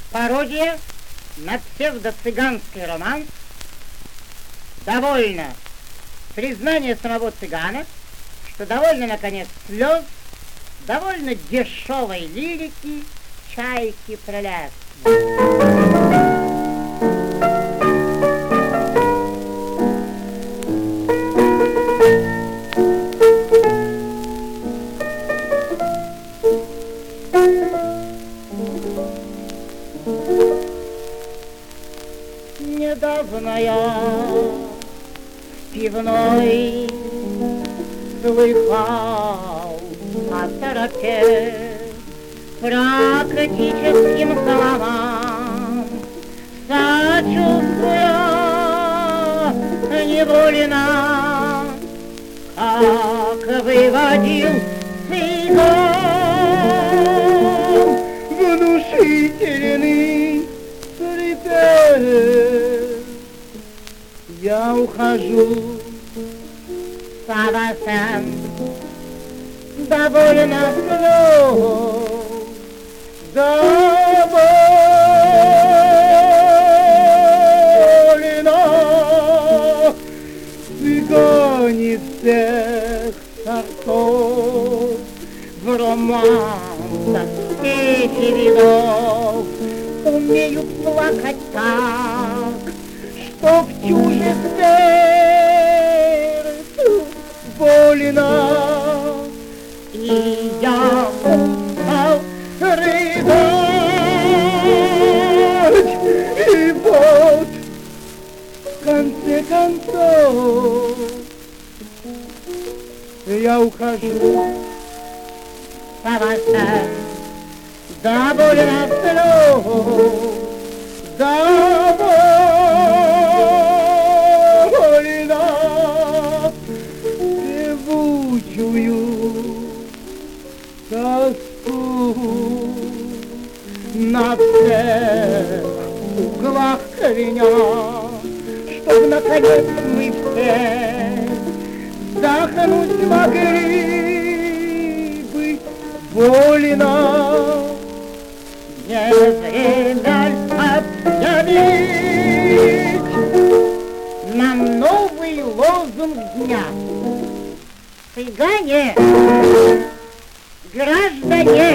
Пародия на псевдо-цыганский романс. Довольно признание самого цыгана, что довольно, наконец, слез, довольно дешевой лирики, чайки прелестной. Недавно я в пивной слыхал о торопе, практическим словам сочувствуя невольно, как выводил цыган внушительный припев. Я ухожу совсем довольно слов, довольно цыгане всех сортов, в романсах всех видов умеют плакать так, что в чуже сердцу больно, и я устал рыдать, и вот в конце концов я ухожу совсем довольно слов, довольно певучую тоску на всех углах меня, чтоб наконец мы все вздохнуть могли бы вольно. Не время объявить нам новый лозунг дня. Цыгане, граждане,